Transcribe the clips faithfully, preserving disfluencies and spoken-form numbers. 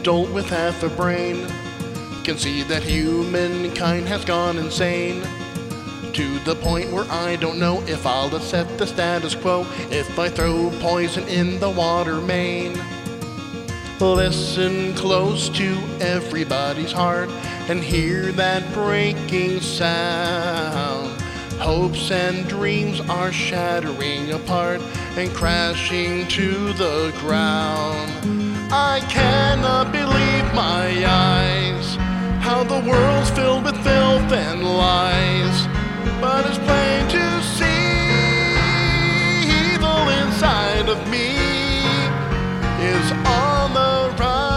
adult with half a brain can see that humankind has gone insane, to the point where I don't know if I'll accept the status quo if I throw poison in the water main. Listen close to everybody's heart and hear that breaking sound. Hopes and dreams are shattering apart and crashing to the ground. I cannot believe my eyes, how the world's filled with filth and lies. But it's plain to see, evil inside of me is on the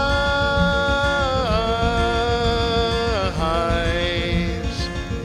rise.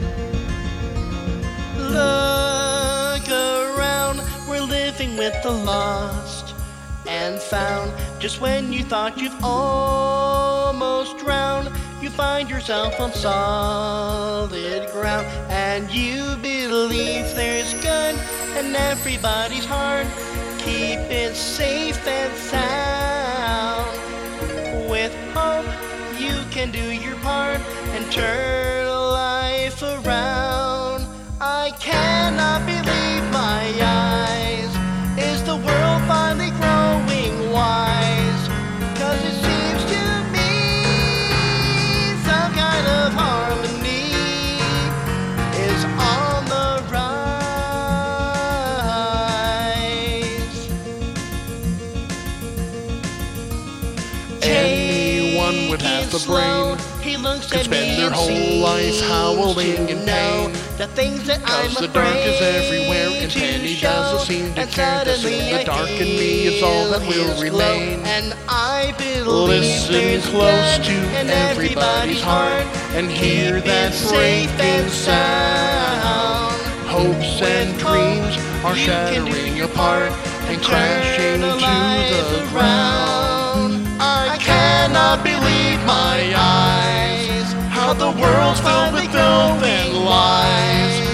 Look around, we're living with the lost and found. Just when you thought you've almost drowned, you find yourself on solid ground, and you believe there's good in everybody's heart. Keep it safe and sound. With hope, you can do your part and turn life around. I cannot believe my eyes. Is the world finally growing wise? 'Cause it seems to me some kind of harmony is on the rise. Anyone with half a brain he looks could at spend me their and whole life seems howling to in know pain, the things that I'm 'cause the dark is afraid everywhere and to Penny show. doesn't seem to And care. The suddenly sin, the I dark in me is all that feel will his glow, remain. and I believe Listen there's close good to in everybody's heart and hear that breaking sound. Hopes and dreams are shattering apart and crashing to the ground. I cannot believe my eyes, how the world's filled with filth and lies.